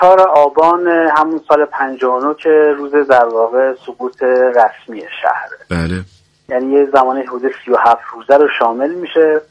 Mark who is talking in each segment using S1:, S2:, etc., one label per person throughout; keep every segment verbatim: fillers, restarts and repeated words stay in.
S1: چهار آبان همون سال پنجاه و نه که روز در واقع سقوط رسمی شهره.
S2: بله.
S1: یعنی یه زمانی حدود سی و هفت روزه رو شامل میشه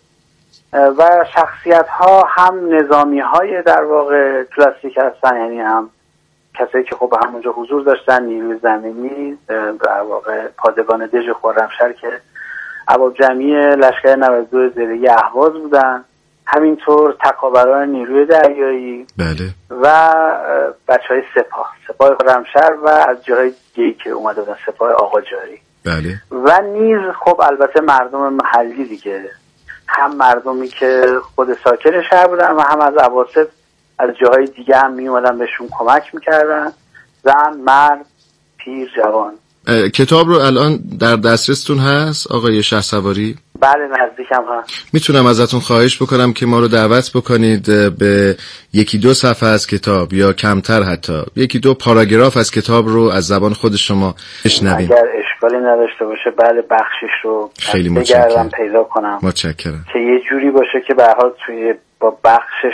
S1: و شخصیت ها هم نظامی های در واقع کلاسیک هستن، یعنی هم کسایی که خب همونجا حضور داشتن، نیروی زمینی در واقع پادگان دژ خرمشهر که ابواب جمعی لشکر نود و دو زیرگی اهواز بودن، همینطور تکاوران نیروی دریایی
S2: بله.
S1: و بچهای سپاه سپاه خرمشهر و از جاهای دیگه‌ای که اومده بودن، سپاه آقاجاری.
S2: بله.
S1: و نیز خب البته مردم محلی دیگه، هم مردمی که خود ساکن شهر بودن و هم از اواسط از جاهای دیگه هم می اومدن بهشون کمک میکردن، زن، مرد، پیر، جوان.
S2: کتاب رو الان در دسترستون هست آقای شهسواری؟
S1: بله نزدیکم هست.
S2: میتونم ازتون خواهش بکنم که ما رو دعوت بکنید به یکی دو صفحه از کتاب یا کمتر، حتی یکی دو پاراگراف از کتاب رو از زبان خود شما بشنویم؟
S1: اگر اشکالی نداشته باشه بله، بخشش رو
S2: خیلی
S1: بگردم پیدا کنم.
S2: متشکرم.
S1: که یه جوری باشه که به هر حال توی با بخشش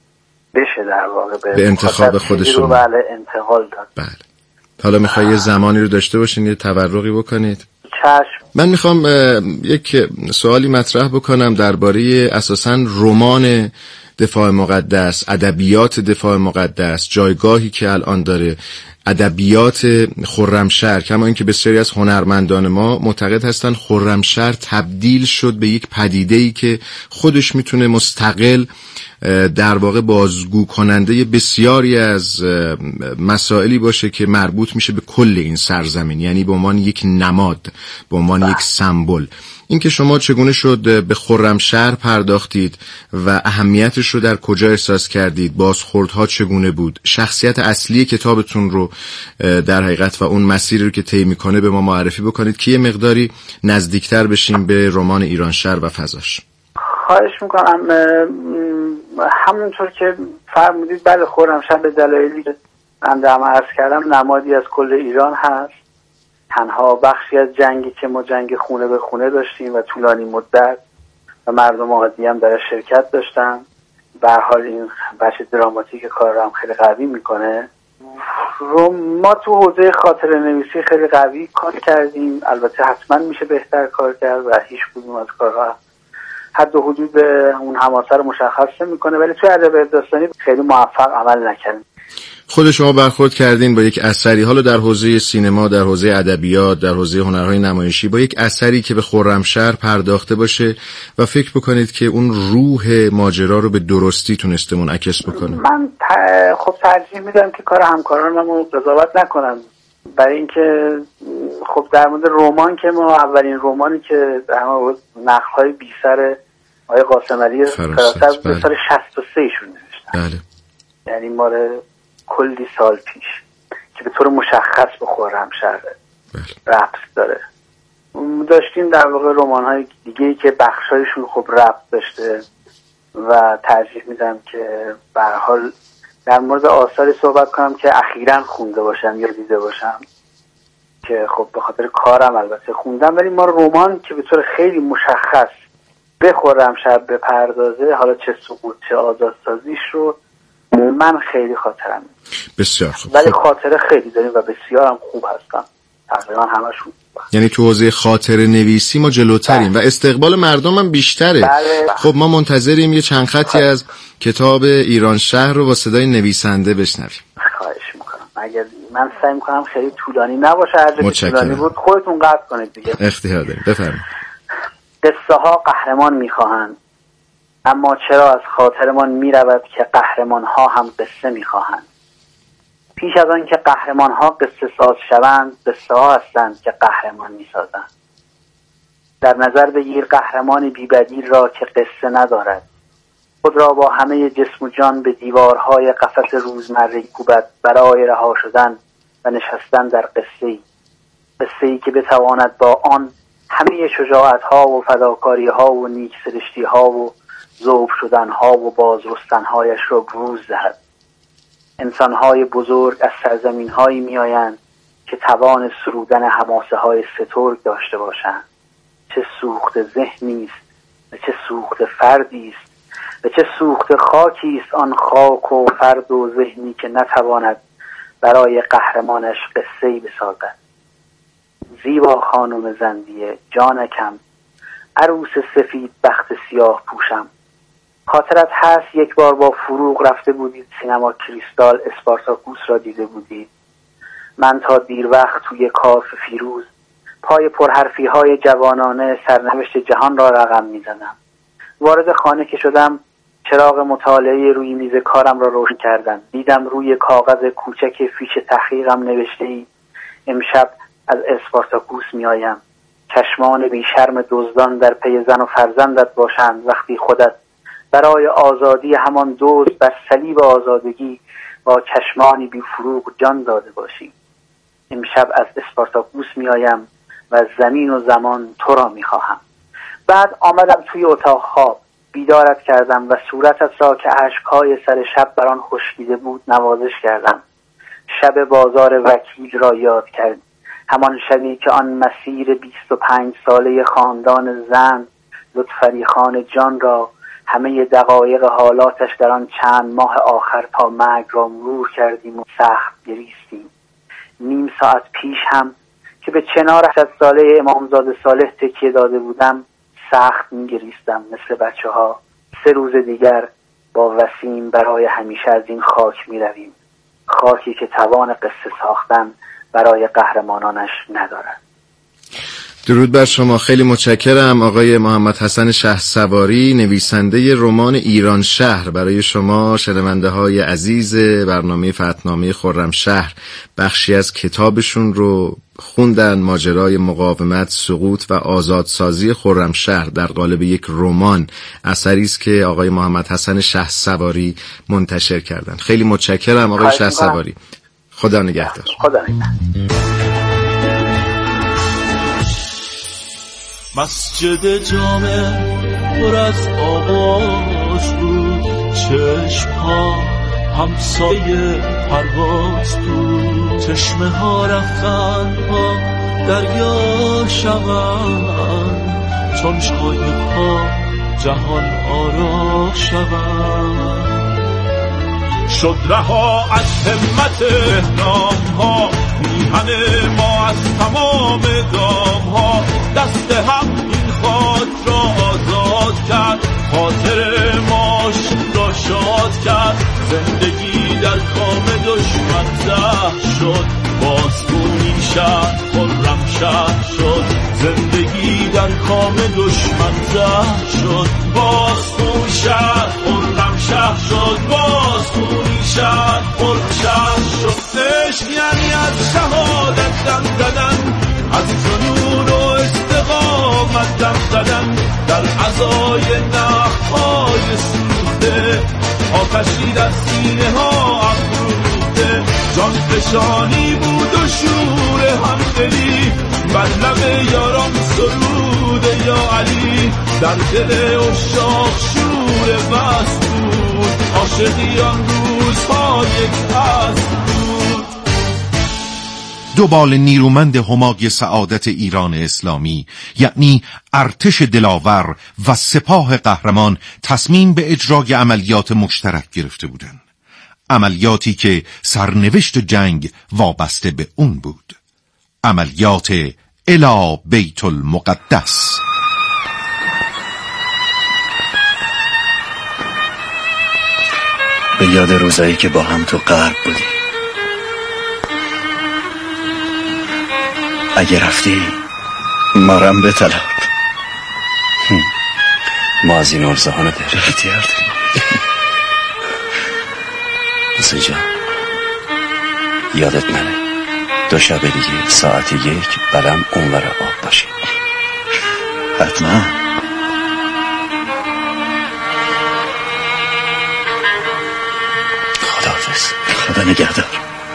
S1: بشه در واقع به,
S2: به انتخاب خودشون
S1: بله انتقال داد.
S2: بله. حالا میخوای یه زمانی رو داشته باشین یه تورقی بکنید؟
S1: چشم.
S2: من میخوام یک سوالی مطرح بکنم درباره اساساً رمان دفاع مقدس، ادبیات دفاع مقدس، جایگاهی که الان داره، ادبیات خرمشهر. کما اینکه بسیاری از هنرمندان ما معتقد هستن خرمشهر تبدیل شد به یک پدیده‌ای که خودش میتونه مستقل در واقع بازگو کننده بسیاری از مسائلی باشه که مربوط میشه به کل این سرزمین، یعنی به عنوان یک نماد، به عنوان یک سمبل. این که شما چگونه شد به خرمشهر پرداختید و اهمیتش رو در کجا احساس کردید، بازخوردها چگونه بود، شخصیت اصلی کتابتون رو در حقیقت و اون مسیری رو که طی میکنه به ما معرفی بکنید که یه مقداری نزدیکتر بشیم به رمان ایرانشهر و فضاش.
S1: خواهش میکنم. همونطور که فرمودید بله، خرمشهر به دلایلی که من در عرض کردم نمادی از کل ایران هست. تنها بخشی از جنگی که ما جنگ خونه به خونه داشتیم و طولانی مدت و مردم عادی هم در شرکت داشتن، به هر حال این بخش دراماتیک کار رو هم خیلی قوی میکنه. ما تو حوزه خاطره نویسی خیلی قوی کار کردیم، البته حتما میشه بهتر کار کرد و هیچ کدوم از کارها حد و حدود اون حماسه رو مشخص میکنه، ولی توی ادبیات داستانی خیلی موفق عمل نکردیم.
S2: خود شما برخورد کردین با یک اثری، حالا در حوزه سینما، در حوزه ادبیات، در حوزه هنرهای نمایشی، با یک اثری که به خرمشهر پرداخته باشه و فکر بکنید که اون روح ماجرا رو به درستی تونسته منعکس بکنه؟
S1: من خب ترجیح میدم که کار همکارانم رو قضاوت نکنم، برای اینکه خب در مورد رمان که ما اولین رمانی که در مورد نقل‌های بی سر آقای قاسم علی فراست به سال شصت و سه ایشون نوشتن.
S2: بله.
S1: یعنی ماره کلی سال پیش که به طور مشخص به خرمشهر ربط داره. داشتیم در واقع رمان‌های دیگه‌ای که بخشایشون خب ربط داشته و ترجیح میدم که به هر حال در مورد آثاری صحبت کنم که اخیراً خونده باشم یا دیده باشم، که خب به خاطر کارم البته خوندم، ولی ما رمان که به طور خیلی مشخص به خرمشهر بپردازه، حالا چه سقوط چه آزادسازیش رو من خیلی خاطرم.
S2: بسیار خوب.
S1: ولی خاطره خیلی داریم و بسیار هم خوب هستم، تقریبا همشون.
S2: یعنی تو حوزه خاطره نویسی ما جلوتریم و استقبال مردم هم بیشتره.
S1: بله.
S2: خب ما منتظریم یه چند خطی از کتاب ایرانشهر رو با صدای نویسنده بشنویم.
S1: خواهش میکنم. اگر من سعی میکنم خیلی طولانی نباشه، هر جا که طولانی بود خودتون قطع کنید دیگه.
S2: اختیار دارید، بفرمایید.
S1: قصه ها قهرمان میخواهند، اما چرا از خاطرمان میرود که قهرمان ها هم قصه میخواهند. پیش از آن که قهرمان ها قصه ساز شوند، قصه ها هستند که قهرمان میسازند. در نظر بگیر قهرمانی بی‌بدیل را که قصه ندارد، خود را با همه جسم و جان به دیوارهای قفس روزمره کوبد برای رها شدن و نشستن در قصه‌ای، قصه‌ای که بتواند با آن همه شجاعت‌ها و فداکاری‌ها و نیک‌سرشتی‌ها و ذوب شدن‌ها و بازرستن‌هایش را بروز دهد. انسان‌های بزرگ از سرزمین‌هایی می‌آیند که توان سرودن حماسه‌های سترگ داشته باشند. چه سوخت ذهنی است و چه سوخت فردی است به چه سوخت خاکی است آن خاک و فرد و ذهنی که نتواند برای قهرمانش قصه‌ای بسازد. زیبا خانم زندیه جانکم، عروس سفید بخت سیاه پوشم، خاطرت هست یک بار با فروغ رفته بودید سینما کریستال اسپارتاکوس را دیده بودید؟ من تا دیر وقت توی کاف فیروز پای پرحرفی های جوانانه سرنوشت جهان را رقم می زدم. وارد خانه که شدم چراغ مطالعه روی میز کارم را روشن کردم. دیدم روی کاغذ کوچک فیش تحقیقم نوشته ای امشب از اسپارتاکوس می آیم. چشمان بی شرم دزدان در پی زن و فرزندت باشند وقتی خودت برای آزادی همان دزد بر صلیب آزادگی با چشمانی بی فروغ جان داده باشی. امشب از اسپارتاکوس می آیم و زمین و زمان تو را می خواهم. بعد آمدم توی اتاق خواب، بیدارت کردم و صورتت را که اشک‌های سر شب بران خشکیده بود نوازش کردم. شب بازار وکیل را یاد کرد، همان شبی که آن مسیر بیست و پنج ساله خاندان زن لطفعلی خان جان را همه دقایق حالاتش در آن چند ماه آخر تا مرگ را مرور کردیم و سخت گریستیم. نیم ساعت پیش هم که به چنار هشتصد ساله امامزاده صالح تکیه داده بودم سخت می‌گریستم مثل بچه ها. سه روز دیگر با وسیم برای همیشه از این خاک می‌رویم، خاکی که توان قصه ساختن برای قهرمانانش ندارد.
S2: درود بر شما. خیلی متشکرم آقای محمد حسن شهسواری، نویسنده رمان ایران شهر. برای شما شنونده های عزیز برنامه فتحنامه خرمشهر بخشی از کتابشون رو خوندن، ماجرای مقاومت، سقوط و آزادسازی خرمشهر در قالب یک رمان، اثری است که آقای محمد حسن شهسواری منتشر کردن. خیلی متشکرم آقای شهسواری. خدا نگهدار.
S1: خدا نگهدار.
S3: مسجد جامع پر از آواز بود، چشم‌ها همسایه پرواز بود، چشمه ها رفتن ها دریا شوند، چون شایق ها جهان آرا شوند. شد رها از همت احرام ها، میهن ما از تمام دام ها، دست هم این خاک را آزاد کرد، خاطر ماش را شاد کرد. زندگی در کام دشمن زهر شد، بازگونی شهر خرم شهر شد. زندگی در کام دشمن زهر شد، بازگون شهر خرم شهر شد. بازگونی شهر خرم شهر شد. عشق یعنی از شهادت دم زدن، از جنون و استقامت دم زدن، در عزای نخهای سوخته، آتشی در سینه ها افروخته. جان فشانی بود و شور همدلی، بر لب یاران سرود یا علی، در دل عشاق شور مست بود، عاشقی آن روزها یک هست بود.
S4: دو بال نیرومند همای سعادت ایران اسلامی، یعنی ارتش دلاور و سپاه قهرمان، تصمیم به اجرای عملیات مشترک گرفته بودند. عملیاتی که سرنوشت جنگ وابسته به اون بود. عملیات الی بیت المقدس.
S5: به یاد روزایی که با هم تو غرب بودیم. اگه رفتی مارم به طلب، ما از این ارزه ها نداریم، اختیار داریم. حسین جان یادت منه دو شب دیگه ساعت یک برم اونور آب باشی. حتما. خداحافظ. خدا نگهدار.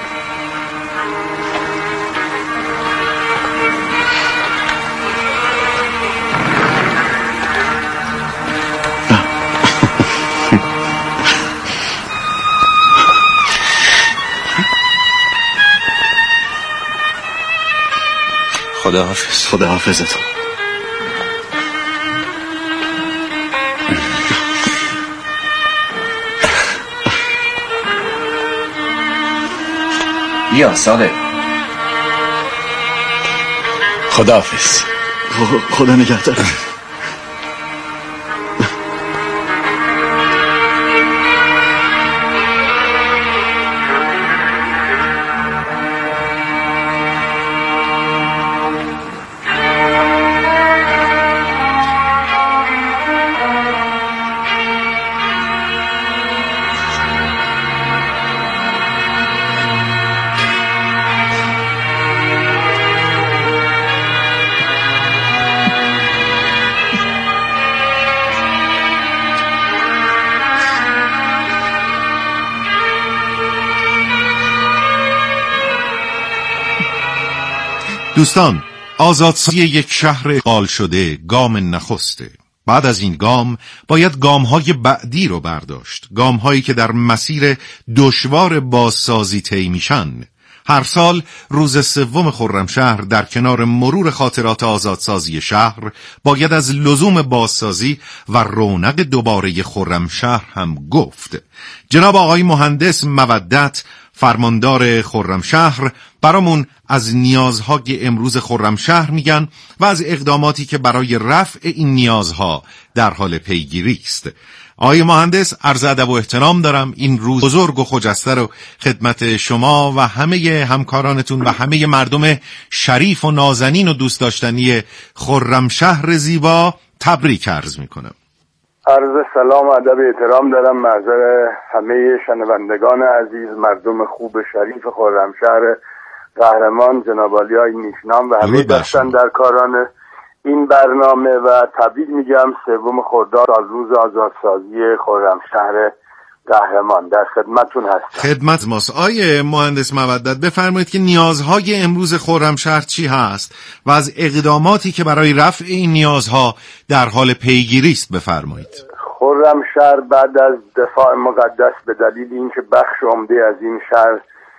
S5: خداحافظ. خداحافظتون. بیا صادق. خداحافظ.
S3: خدا نگهدار.
S4: دوستان، آزادسازی یک شهر اشغال شده گام نخسته. بعد از این گام باید گام‌های بعدی رو برداشت، گام‌هایی که در مسیر دشوار بازسازی طی میشن. هر سال روز سوم خرمشهر در کنار مرور خاطرات آزادسازی شهر باید از لزوم بازسازی و رونق دوباره خرمشهر هم گفت. جناب آقای مهندس مودت، فرماندار خرمشهر، برامون از نیازهای امروز خرمشهر میگن و از اقداماتی که برای رفع این نیازها در حال پیگیری است. آقای مهندس، عرض ادب و احترام دارم. این روز بزرگ و خجسته رو خدمت شما و همه همکارانتون و همه مردم شریف و نازنین و دوست داشتنی خرمشهر زیبا تبریک عرض میکنم.
S6: عرض سلام و ادب احترام دارم محضر همه شنوندگان عزیز، مردم خوب شریف خرمشهر قهرمان، جناب عالی‌های نیکنام و همه دستن در کاران این برنامه و تبریک میگم سوم خرداد سال روز آزادسازی خرمشهر قهرمان. در خدمتتون هستم.
S4: خدمت ماست. آیه مهندس مودت، بفرمایید که نیازهای امروز خرمشهر چی هست و از اقداماتی که برای رفع این نیازها در حال پیگیری است بفرمایید.
S6: خرمشهر بعد از دفاع مقدس به دلیل اینکه بخش عمده از این شهر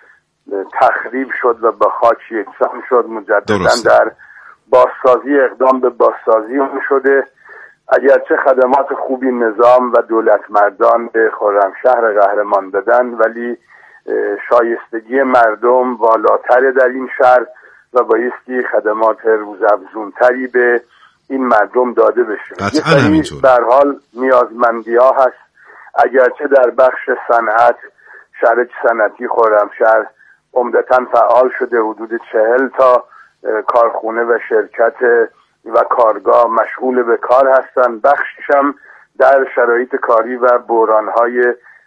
S6: تخریب شد و به خاک یکسان شد، مجددا در بازسازی اقدام به بازسازی اون شده. اگرچه خدمات خوبی نظام و دولت مردان به خرمشهر قهرمان دادن، ولی شایستگی مردم والاتر در این شهر و بایستی خدمات روزافزونتری به این مردم داده بشه.
S4: قطعا همینطور.
S6: به هر حال نیازمندی ها هست. اگرچه در بخش صنعت شهر صنعتی خرمشهر عمدتاً فعال شده، حدود چهل تا کارخونه و شرکت و کارگاه مشغول به کار هستند. بخشش هم در شرایط کاری و بحران‌های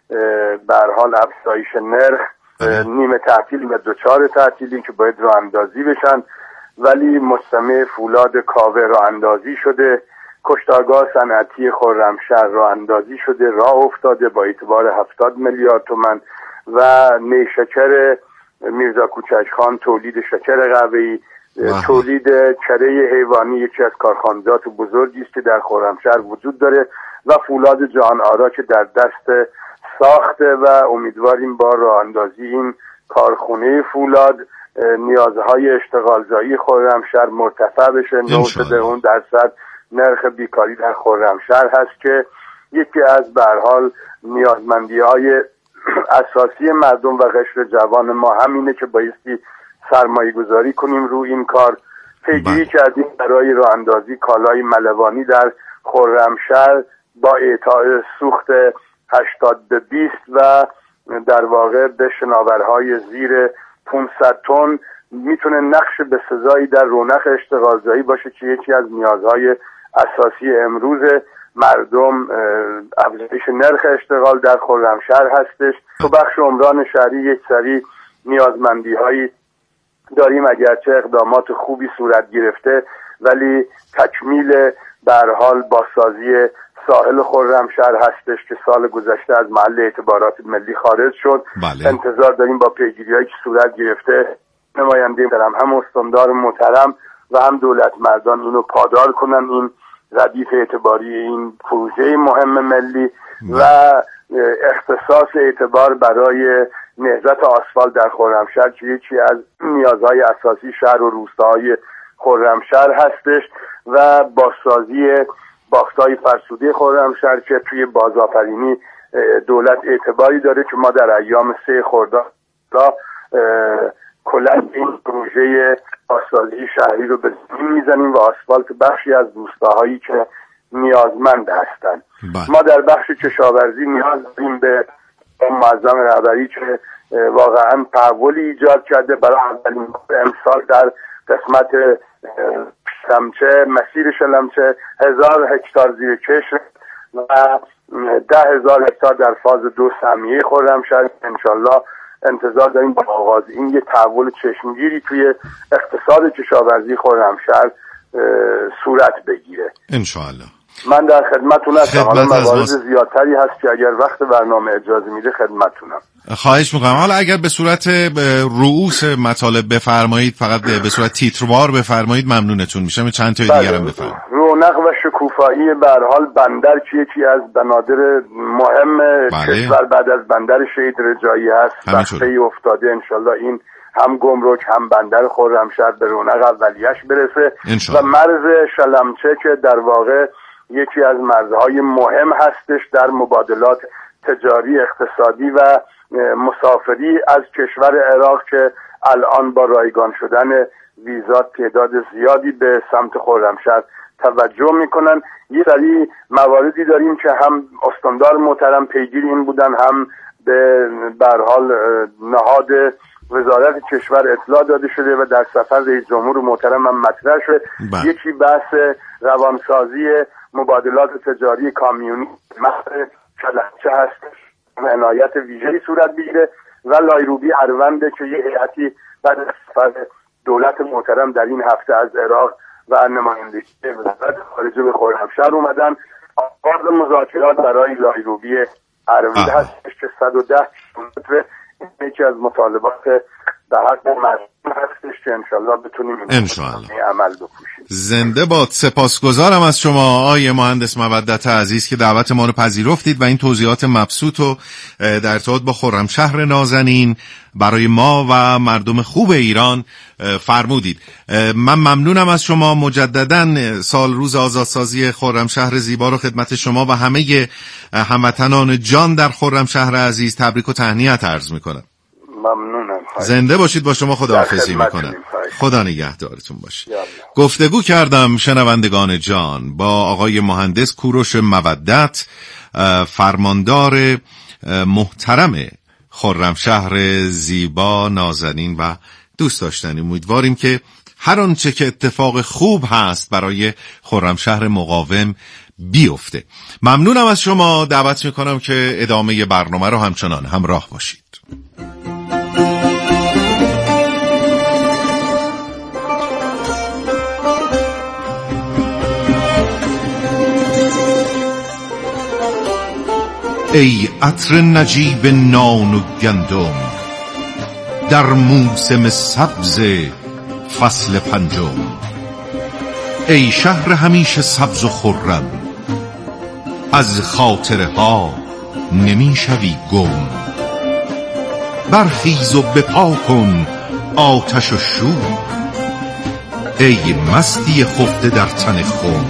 S6: به هر حال افزایش نرخ نیمه تعطیل و دوچار تعطیلی که باید راه اندازی بشن، ولی مجتمع فولاد کاوه راه اندازی شده. کشتارگاه صنعتی خرمشهر راه اندازی شده، راه افتاده با اعتبار هفتاد میلیارد تومان و نیشکر میرزا کوچک خان تولید شکر قهوه‌ای، تولید کره حیوانی یکی از کارخانجات بزرگی است که در خرمشهر وجود داره و فولاد جهان آرا که در دست ساخته و امیدواریم با راه اندازی این کارخونه فولاد نیازهای اشتغالزایی خرمشهر مرتفع بشه. نود اون درصد نرخ بیکاری در خرمشهر هست که یکی از به هر حال نیازمندی‌های اساسی مردم و قشر جوان ما همینه که بایستی سرمایه گذاری کنیم رو این کار. پیگیری کردیم برای راه اندازی کالای ملوانی در خرمشهر با اعطای سوخت هشتاد به بیست و در واقع به شناورهای زیر پانصد تن میتونه نقش به سزایی در رونق اشتغالزایی باشه که یکی از نیازهای اساسی امروز مردم افزایش نرخ اشتغال در خرمشهر هستش. تو بخش عمران شهری یک سری نیازمندی هایی داریم، اگرچه اقدامات خوبی صورت گرفته ولی تکمیل به هر حال بازسازی ساحل خرمشهر هستش که سال گذشته از محل اعتبارات ملی خارج شد.
S4: بله.
S6: انتظار داریم با پیگیری‌هایی که صورت گرفته نماینده محترم هم استاندار محترم و هم دولت مردان اینو پادار کنن، این ردیف اعتباری این پروژه مهم ملی و اختصاص اعتبار برای نهضت آسفالت در خرمشهر که یکی از نیازهای اساسی شهر و روستاهای خرمشهر هستش و بازسازی بافت‌های فرسوده خرمشهر که توی بازآفرینی دولت اعتباری داره که ما در ایام سه خرداد دولت این پروژه آسازی شهری رو به زمین میزنیم و آسفالت بخشی از روستاهایی که نیازمند هستند. ما در بخش کشاورزی نیاز داریم به معظم رهبری که واقعا تحولی ایجاد کرده. برای اولین بار امسال در قسمت شلمچه، مسیر شلمچه، هزار هکتار زیر کشت و ده هزار هکتار در فاز دو سهمیه خرمشهر. انشالله انتظار داریم با آغاز این یه تحول چشمگیری توی اقتصاد کشاورزی خرمشهر صورت بگیره انشالله. من در خدمتتون هستم. حالا موارد زیادتری هست که اگر وقت برنامه اجازه میده خدمتتونم.
S4: خواهش میکنم. حالا اگر به صورت رؤوس مطالب بفرمایید، فقط به صورت تیتروار بفرمایید ممنونتون میشم. چند تا دیگه هم بفرمایید.
S6: رونق و شکوفایی به هر حال بندر که یکی از بنادر مهم بله. کشور بعد از بندر شهید رجایی هست. وقفه افتاده. انشالله این هم گمرک هم بندر خرمشهر به رونق اولیه‌اش برسه انشالله. و مرز شلمچه که در واقع یکی از مرزهای مهم هستش در مبادلات تجاری، اقتصادی و مسافری از کشور عراق که الان با رایگان شدن ویزا تعداد زیادی به سمت خرمشهر توجه میکنن. یه سری مواردی داریم که هم استاندار محترم پیگیر این بودن، هم به هر حال نهاد وزارت کشور اطلاع داده شده و در سفر رئیس جمهور محترم هم مطرح شده. یکی بحث روانسازی مبادلات تجاری کامیونی مصر کلنچه هست، عنایت ویژه‌ای صورت بگیره و لایروبی اروند که یه هیئتی بعد از سفر دولت محترم در این هفته از عراق و نمایندگی وزارت خارجه به خرمشهر اومدن. آغاز مذاکرات برای لایروبی اروند هستش که صد و ده کیلومتر یکی از مطالبات به حق مردم هستش که انشالله بتونیم این عمل بپوشیم.
S4: زنده باد. سپاسگزارم از شما آقای مهندس مودت عزیز که دعوت ما رو پذیرفتید و این توضیحات مبسوط رو در ارتباط با خرمشهر نازنین برای ما و مردم خوب ایران فرمودید. من ممنونم از شما. مجدداً سال روز آزادسازی خرمشهر زیبا رو خدمت شما و همه هموطنان جان در خرمشهر عزیز تبریک و تهنیت عرض میکنم.
S6: ممنونم.
S4: زنده باشید. با شما خداحافظی میکنم. خدا نگهدارتون باشه. گفتگو کردم شنوندگان جان با آقای مهندس کوروش مودت، فرماندار محترم خرمشهر زیبا، نازنین و دوست داشتنی. امیدواریم که هر آنچه که اتفاق خوب هست برای خرمشهر مقاوم بیفته. ممنونم از شما. دعوت میکنم که ادامه برنامه رو همچنان همراه باشید. ای عطر نجیب نان و گندم در موسم سبز فصل پنجم، ای شهر همیشه سبز و خرم از خاطره ها نمی شوی گم. برخیز و بپا کن آتش و شور، ای مستی خفته در تن خم.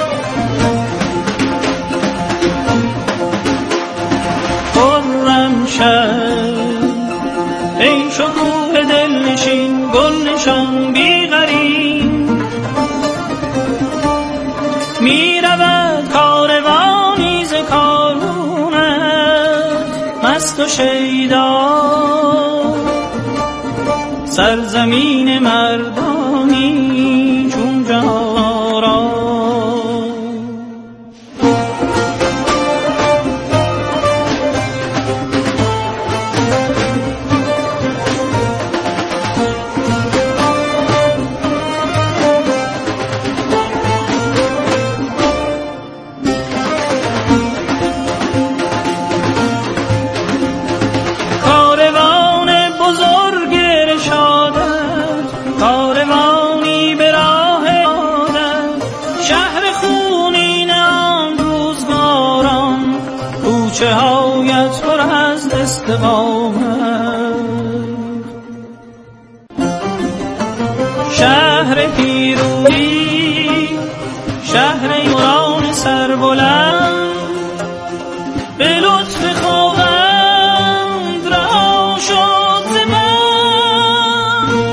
S7: ای شکوه دلنشین گل نشان بیغریم، می رود کاروانی ز کارونت مست و شیدا، سرزمین مردانی چون جهارا. چه هایت پر از استقامت، شهر پیروزی، شهر یوران سربلند، به لطف خداوند رها شد ز من.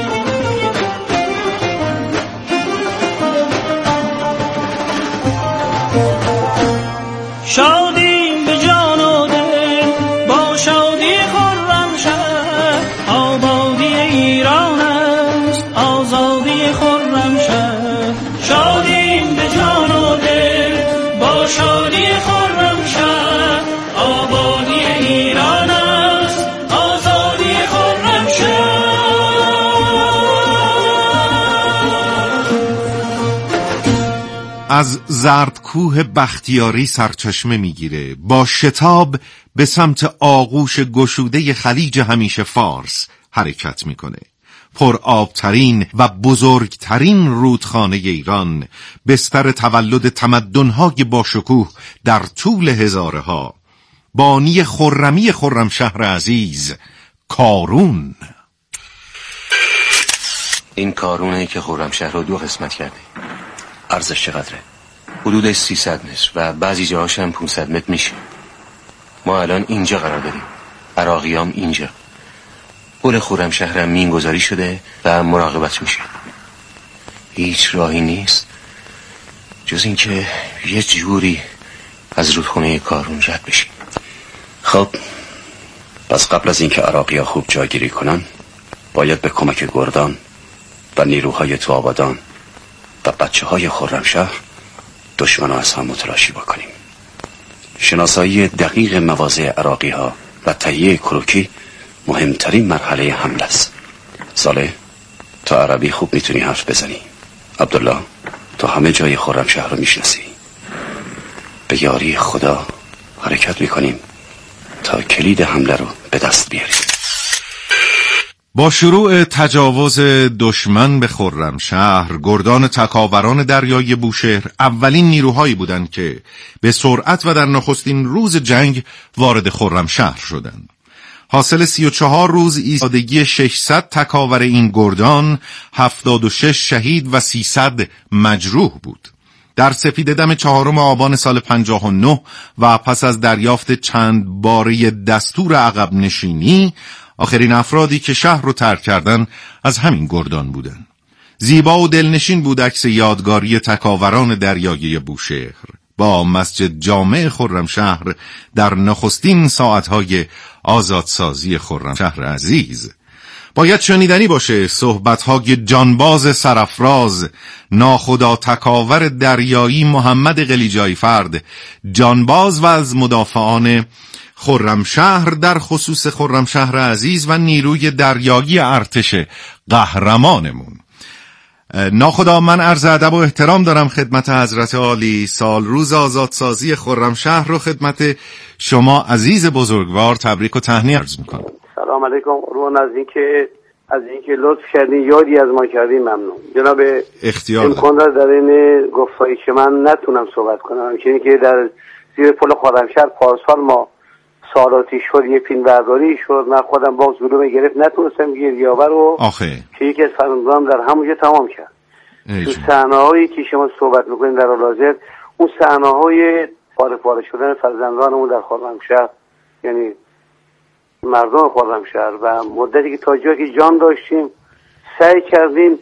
S4: از زردکوه بختیاری سرچشمه میگیره، با شتاب به سمت آغوش گشوده خلیج همیشه فارس حرکت میکنه. پر آبترین و بزرگترین رودخانه ایران، بستر تولد تمدن‌های باشکوه در طول هزاره ها، بانی خرمی خرمشهر عزیز، کارون.
S5: این کارونه که خرمشهر رو دو قسمت کرده. عرضش چقدره؟ حدود سیصد متر و بعضی جاهاش هم پانصد متر میشه. ما الان اینجا قرار داریم، عراقیام اینجا. پل خرمشهر هم مینگذاری شده و مراقبت میشه. هیچ راهی نیست جز این که یه جوری از رودخونه کارون رد بشیم.
S8: خب پس قبل از اینکه عراقی‌ها خوب جاگیری کنن، باید به کمک گردان و نیروهای تو آبادان و بچه های خرمشهر دشمن رو از هم متلاشی بکنیم. شناسایی دقیق مواضع عراقی ها و تهیه کروکی مهمترین مرحله حمله است. صالح، تو عربی خوب میتونی حرف بزنی. عبدالله، تو همه جای خرمشهر رو میشناسی. به یاری خدا حرکت میکنیم تا کلید حمله رو به دست بیاریم.
S4: با شروع تجاوز دشمن به خرمشهر، گردان تکاوران دریای بوشهر اولین نیروهایی بودند که به سرعت و در نخستین روز جنگ وارد خرمشهر شدند. حاصل سی و چهار روز ایستادگی ششصد تکاور این گردان، هفتاد و شش شهید و سیصد مجروح بود. در سپیده دم چهارم آبان سال پنجاه و نه و پس از دریافت چند باره دستور عقب نشینی، آخرین افرادی که شهر رو ترک کردن از همین گردان بودن. زیبا و دلنشین بود عکس یادگاری تکاوران دریایی بوشهر با مسجد جامع خرمشهر در نخستین ساعتهای آزادسازی خرمشهر عزیز. باید شنیدنی باشه صحبتهای جانباز سرافراز، ناخدا تکاور دریایی محمد قلیجایی فرد، جانباز و از مدافعان خرمشهر در خصوص خرمشهر عزیز و نیروی دریایی ارتش قهرمانمون. ناخدا من عرض ادب و احترام دارم خدمت حضرت عالی. سال روز آزادسازی خرمشهر رو خدمت شما عزیز بزرگوار تبریک و تهنیت عرض میکنم.
S9: سلام علیکم. قربان از این که از این که لطف کردین یادی از ما کردین ممنون. جناب
S4: اختیار
S9: امکان داره در این گفتایی که من نتونم صحبت کنم، چون که در زیر پل خرمشهر پارسال ما سالاتی شد یه فیلم برداری شد، من خودم باز ظلم گرفت نتونستم گریه‌آور رو
S4: آخه
S9: که یکی از فرزندانم در همونجا تمام کرد. تو صحنه‌هایی که شما صحبت می‌کنید در حال حاضر، اون صحنه‌های پاره پاره شدن فرزندانمون در خرمشهر، یعنی مردم خرمشهر، و مدتی که تا جایی که جان داشتیم سعی کردیم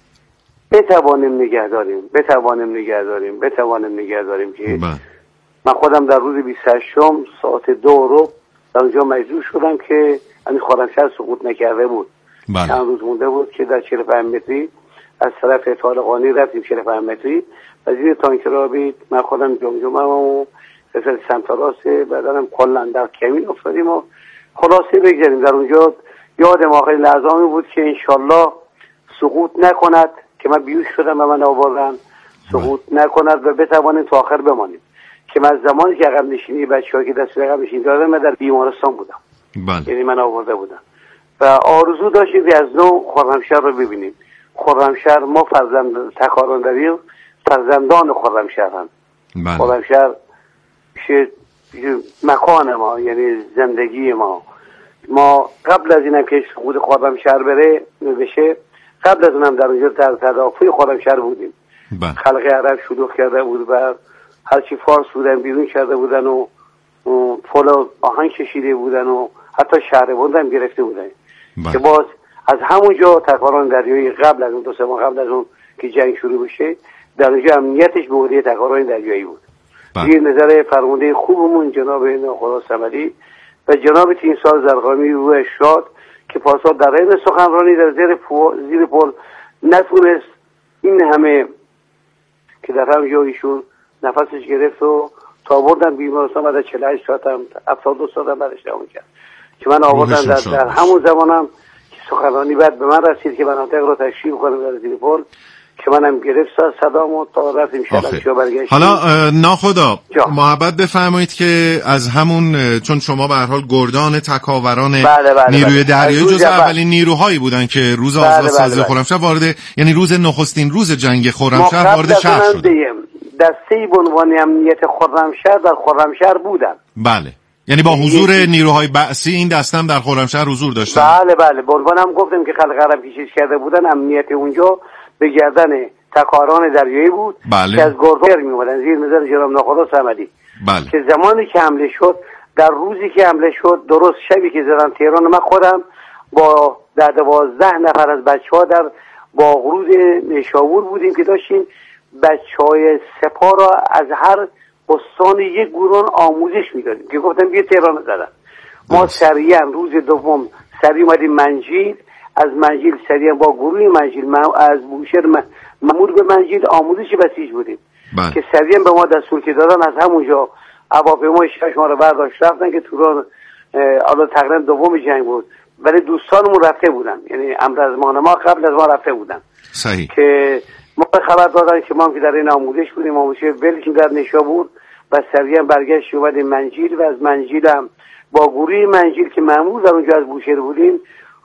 S9: بتوانیم نگه داریم بتوانیم نگه داریم بتوانیم نگه داریم که
S4: با.
S9: من خودم در روز بیست و هشتم ساعت دو رو در اونجا مجبور شدم که همین خرمشهر سقوط نکرده بود.
S4: بله.
S9: چند روز مونده بود که در چهل و پنج متری از طرف طالقانی رفتیم چهل و پنج متری و زیر تانکر آبی من خودم جمجمه و رسل سمت راسته بدنم کلا در کمین افتادیم و خلاصه بگذاریم. در اونجا یادم آخرین لحظامی بود که انشالله سقوط نکند که من بیوش شدم و من آوردن سقوط نکند و بتوانیم تا آخر بمانیم. که من زمانی که عقب نشینی بچه‌ها که دست عقب نشینی دادن من در بیمارستان بودم.
S4: بله.
S9: یعنی من آورده بودم و آرزو داشتیم که از نو خرمشهر رو ببینیم. خرمشهر ما فرزند تکارانداری فرزندان خرمشهر هم.
S4: بله.
S9: خرمشهر مکان ما، یعنی زندگی ما. ما قبل از اینم که خود خرمشهر بره بشه، قبل از اونم در اونجا در تدافع خرمشهر بودیم.
S4: بله.
S9: خلق عرب شلوغ کرده بود و هرچی فارس بودن بیرون کرده بودن و پل آهن کشیده بودن و حتی شهربند هم گرفته بودن.
S4: بله.
S9: که باز از همونجا تکاران دریایی قبل از اون دو سه ماه قبل از اون که جنگ شروع بشه در اونجا امنیتش به عهده تکاران دریایی بود. زیر نظر فرمانده خوبمون جناب ناخدا صمدی و جناب تیمسار زرقامی و اشاد که پارسال در حین سخنرانی در زیر زیر پل نتونست این همه که در همونجا ایشون نفسش گرفت و تا بردن بیمارستان بعد از چهل و هشت ساعت هم هفتاد و دو ساعت هم بعدش دوام کرد که من آوردن در, در همون زمانم که سخنرانی بعد به من رسید که مناطق رو تشریح کنم در زیر پل که منم گرفت صدامو تا رفتیم شلمچی برگشتیم.
S4: حالا ناخدا محبت بفرمایید که از همون، چون شما به هر حال گردان تکاوران
S9: بله بله
S4: نیروی
S9: بله.
S4: دریایی جز اولین نیروهایی بودن که روز
S9: بله
S4: آزادسازی
S9: بله بله.
S4: خرمشهر وارد، یعنی روز نخستین روز جنگ خرمشهر وارد شهر شد.
S9: دسته به عنوان امنیت خرمشهر در خرمشهر بودن.
S4: بله، یعنی با حضور نیروهای بعثی این دسته هم در خرمشهر حضور داشتن.
S9: بله بله، به عنوان هم گفتم که خلق عرب پیشش کرده بودن. امنیت اونجا به گردن تکاران دریایی بود.
S4: بله.
S9: که از گردان می اومدن زیر نظر جناب ناخدا صمدی.
S4: بله.
S9: که زمانی که حمله شد، در روزی که حمله شد، درست شبی که زدن تهران، من خودم با در دوازده نفر از بچه‌ها در باغرود نیشابور بودیم که داشتیم بچه‌های سپاه را از هر استان یک گروه آموزش میدادیم که گفتم بیا تهران زدن. ما سریعا روز دوم سریع اومدیم منجیل، از منجیل سریعا با گروه منجیل از بوشهر مامور به منجیل آموزش بسیج بودیم.
S4: بله.
S9: که سریعا به ما دستور که دادن از همونجا هواپیمای شش ما رو برداشت رفتن که توران حالا تقریبا دوم جنگ بود، ولی دوستانمون رفته بودن، یعنی امر از ما ما قبل از ما رفته بودن.
S4: صحیح.
S9: که ما خبر دادن که ما هم که در این آموزش بودیم، آموزش ولشیم در نیشابور و سریعا برگشت اومدیم منجیل و از منجیل هم با گروه منجیل که مامور در اونجا از بوشهر بودیم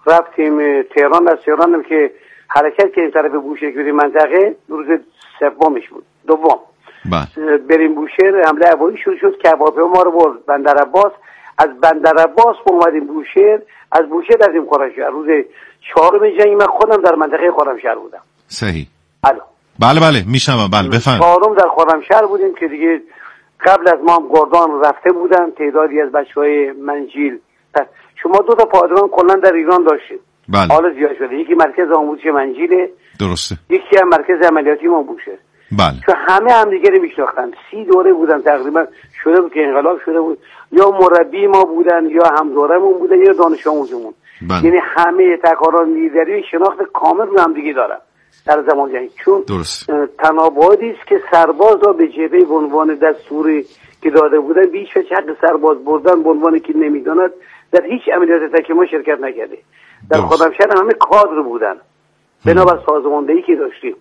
S9: رفتیم تهران. از تهران هم که حرکت که این طرف بوشهر که منطقه روز سومش بود دوم
S4: بله.
S9: بریم بوشهر، حمله هوایی شروع شد که هواپیما ما رو برد بندر عباس، از بندر عباس اومدیم بوشهر، از بوشهر رفتیم خرمشهر. روز چهارم جنگ من خودم در منطقه خرمشهر بودم.
S4: صحیح.
S9: الو.
S4: بله بله میشنوم. بله بفرمایید.
S9: چهارم در خرمشهر بودیم که دیگه قبل از ما هم گردان رفته بودن تعدادی از بچهای منجیل. شما دو تا پادگان کلا در ایران داشتید.
S4: بله.
S9: حالا زیاد شده، یکی مرکز آموزش منجیله،
S4: درسته،
S9: یکی هم مرکز عملیاتی ما بوشهر.
S4: بله.
S9: که همه همدیگه رو میشناختن. سی دوره بودن تقریبا، شده بود که انقلاب شده بود، یا مربی ما بودن یا همدورمون بودن یا دانش آموزمون.
S4: بله.
S9: یعنی همه تکاران نیروی شناخت کامل رو همدیگه دارن در زمان جنگ. چون تنابادی است که سرباز را به جبهه به عنوان دستوری که داده بودن بیش از حق سرباز بردن به عنوان که نمیداند در هیچ عملیات تکیه شرکت نکرده. در خرمشهر همه کادر بودن بنابر سازماندهی که داشتیم.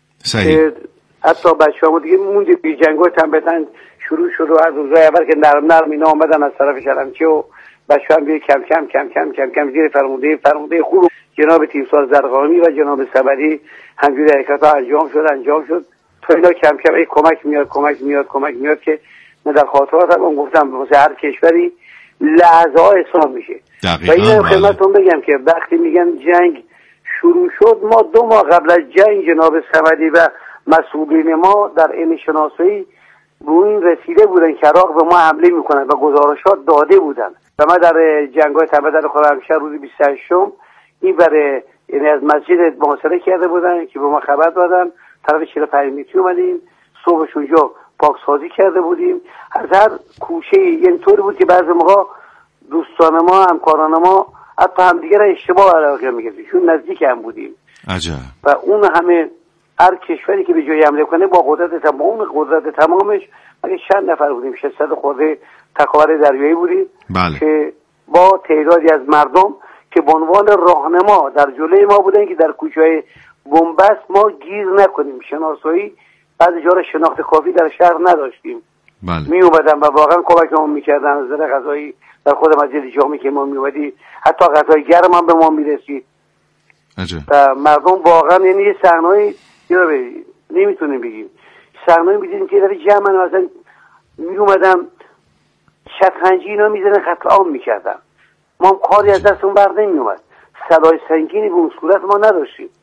S4: صحیح.
S9: حتی بچه‌ها دیگه موندیم بی جنگ‌ها تنبتن شروع شد و از روزای اول که نرم نرم اینا آمدن از طرف شلمچی و بچه‌ها هم کم کم کم کم کم کم زیر فرمانده فرمانده خوب جناب تیمسار زرقامی و جناب صبری همجوری حرکت‌ها انجام شد انجام شد تا اینا کم کم ای کمک میاد کمک میاد کمک میاد که من در خاطراتم گفتم واسه هر کشوری لحظه‌ها حساب میشه. و اینو خدمتتون بگم که وقتی میگن جنگ شروع شد، ما دو ماه قبل از جنگ جناب صمدی و مسئولین ما در علم شناسایی به این رسیده بودن که عراق به ما حمله میکنن و گزارشات داده بودن. و ما در جنگ‌های تبدیل خرمشهر روز بیست و هشتم این برای یعنی از مسجد محاصره کرده بودن که به ما خبر دادن، طرف چهل و پنج متری اومدیم، صبحش اونجا پاکسازی کرده بودیم. از هر کوچه یعنی طوری بود که بعضی موقع دوستان ما همکاران ما حتی همدیگه را اشتباه علاقه می‌کردیم چون نزدیک هم بودیم.
S4: عجب.
S9: و اون همه هر کشوری که به جای حمله کنه با قدرت تمام قدرت تمامش مگه چند نفر بودیم؟ ششصد خورده تکاور دریایی بودیم.
S4: بله.
S9: که با تعدادی از مردم که به عنوان راهنما در جلوی ما بودن که در کوچه‌های بنبست ما گیر نکنیم. شناسایی بعضی جا شناخت کافی در شهر نداشتیم.
S4: بله.
S9: می اومدن و واقعا کمکمون میکردن از نظر غذایی در خود مسجد جامع که ما میومدی حتی غذای گرم هم به ما میرسید.
S4: عجب.
S9: و مردم واقعا یعنی یه صحنه‌ای نمیتونیم بگیم، صحنه‌ای می‌دیدیم که در جمع مثلا می اومدن شطرنجی اینا میزنن قتل عام میکردن، ما هم کاری از دستمون بر نمی اومد. سلاح سنگینی به اون صورت ما نداشتیم.